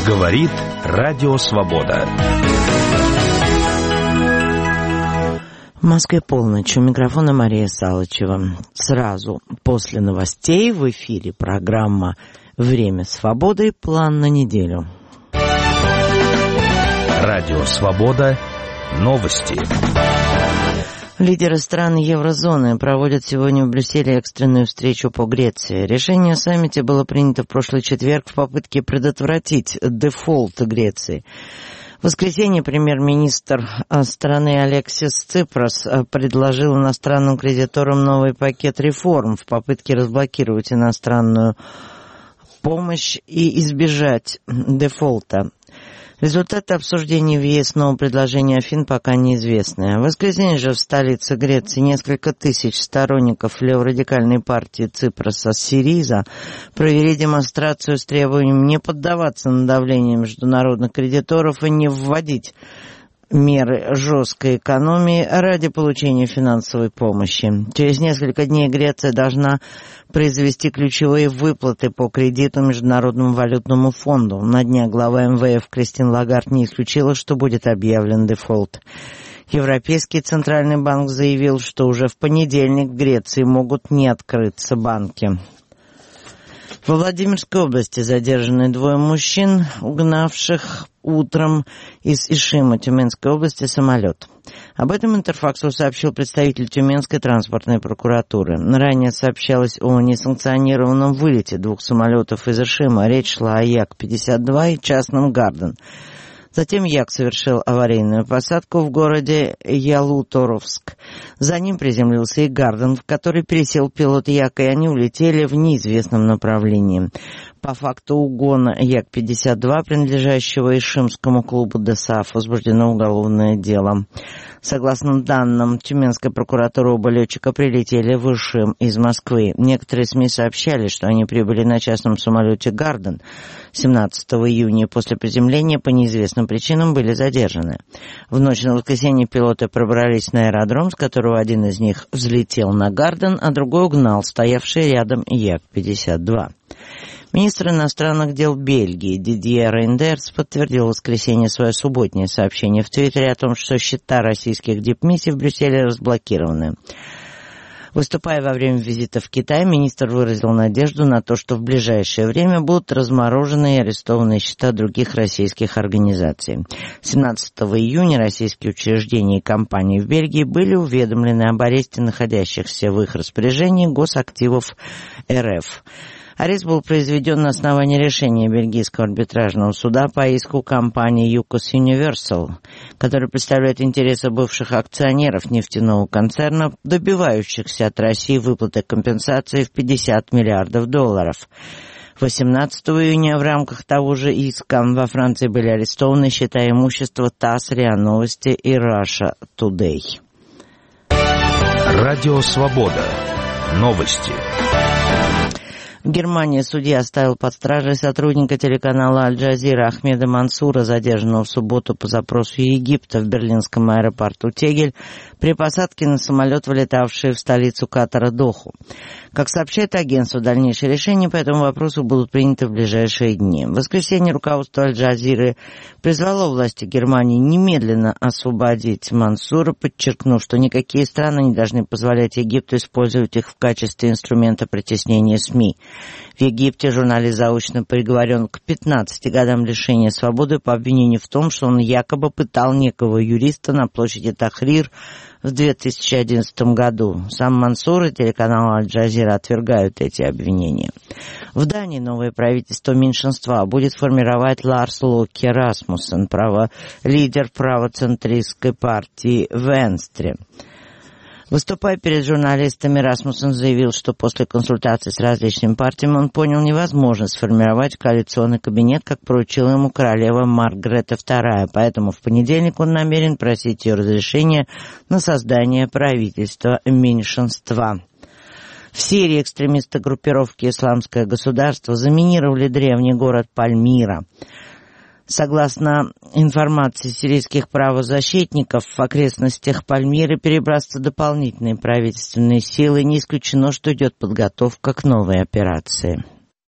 Говорит Радио Свобода. В Москве полночь. У микрофона Мария Салычева. Сразу после новостей в эфире программа «Время свободы. План на неделю». Радио Свобода. Новости. Лидеры стран еврозоны проводят сегодня в Брюсселе экстренную встречу по Греции. Решение о саммите было принято в прошлый четверг в попытке предотвратить дефолт Греции. В воскресенье премьер-министр страны Алексис Ципрас предложил иностранным кредиторам новый пакет реформ в попытке разблокировать иностранную помощь и избежать дефолта. Результаты обсуждений в ЕС нового предложения Афин пока неизвестны. В воскресенье же в столице Греции несколько тысяч сторонников леворадикальной партии Ципраса Сириза провели демонстрацию с требованием не поддаваться на давление международных кредиторов и не вводить меры жесткой экономии ради получения финансовой помощи. Через несколько дней Греция должна произвести ключевые выплаты по кредиту Международному валютному фонду. На днях глава МВФ Кристин Лагард не исключила, что будет объявлен дефолт. Европейский центральный банк заявил, что уже в понедельник в Греции могут не открыться банки. Во Владимирской области задержаны двое мужчин, угнавших утром из Ишима Тюменской области самолет. Об этом Интерфаксу сообщил представитель Тюменской транспортной прокуратуры. Ранее сообщалось о несанкционированном вылете двух самолетов из Ишима. Речь шла о Як-52 и частном «Гарден». Затем Як совершил аварийную посадку в городе Ялуторовск. За ним приземлился и «Гарден», в который пересел пилот Яка, и они улетели в неизвестном направлении. По факту угона Як-52, принадлежащего Ишимскому клубу ДСАФ, возбуждено уголовное дело. Согласно данным Тюменской прокуратуры, оба летчика прилетели в Ишим из Москвы. Некоторые СМИ сообщали, что они прибыли на частном самолете «Гарден» 17 июня и после приземления по неизвестным причинам были задержаны. В ночь на воскресенье пилоты пробрались на аэродром, с которого один из них взлетел на «Гарден», а другой угнал стоявший рядом Як-52. Министр иностранных дел Бельгии Дидье Рейндерс подтвердил в воскресенье свое субботнее сообщение в Твиттере о том, что счета российских дипмиссий в Брюсселе разблокированы. Выступая во время визита в Китай, министр выразил надежду на то, что в ближайшее время будут разморожены и арестованы счета других российских организаций. 17 июня российские учреждения и компании в Бельгии были уведомлены об аресте находящихся в их распоряжении госактивов РФ. Арест был произведен на основании решения бельгийского арбитражного суда по иску компании Юкос Universal, которая представляет интересы бывших акционеров нефтяного концерна, добивающихся от России выплаты компенсации в $50 миллиардов. 18 июня в рамках того же иска во Франции были арестованы счета имущества ТАСС, РИА Новости и Russia Today. Радио Свобода. Новости. В Германии судья оставил под стражей сотрудника телеканала «Аль-Джазира» Ахмеда Мансура, задержанного в субботу по запросу Египта в берлинском аэропорту Тегель при посадке на самолет, вылетавший в столицу Катара Доху. Как сообщает агентство, дальнейшие решения по этому вопросу будут приняты в ближайшие дни. В воскресенье руководство «Аль-Джазиры» призвало власти Германии немедленно освободить Мансура, подчеркнув, что никакие страны не должны позволять Египту использовать их в качестве инструмента притеснения СМИ. В Египте журналист заочно приговорен к 15 годам лишения свободы по обвинению в том, что он якобы пытал некого юриста на площади Тахрир в 2011 году. Сам Мансур и телеканал «Аль-Джазира» отвергают эти обвинения. В Дании новое правительство меньшинства будет формировать Ларс Локе Расмуссен, лидер правоцентристской партии Венстре. Выступая перед журналистами, Расмуссен заявил, что после консультаций с различными партиями он понял невозможность сформировать коалиционный кабинет, как поручила ему королева Маргрета II, поэтому в понедельник он намерен просить ее разрешения на создание правительства меньшинства. В Сирии экстремисты группировки «Исламское государство» заминировали древний город Пальмира. Согласно информации сирийских правозащитников, в окрестностях Пальмиры перебрасываются дополнительные правительственные силы, не исключено, что идет подготовка к новой операции.